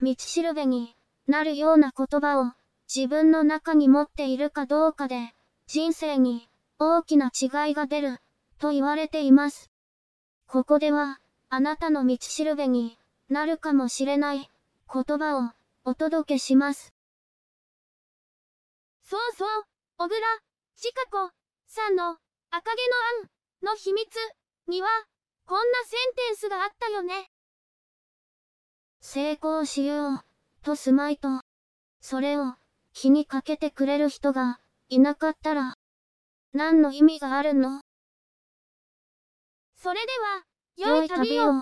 道しるべになるような言葉を自分の中に持っているかどうかで、人生に大きな違いが出ると言われています。ここでは、あなたの道しるべになるかもしれない言葉をお届けします。そうそう、小倉千佳子さんの赤毛のアンの秘密には、こんなセンテンスがあったよね。成功しようとすまいと、それを気にかけてくれる人がいなかったら、何の意味があるの？それでは、良い旅を。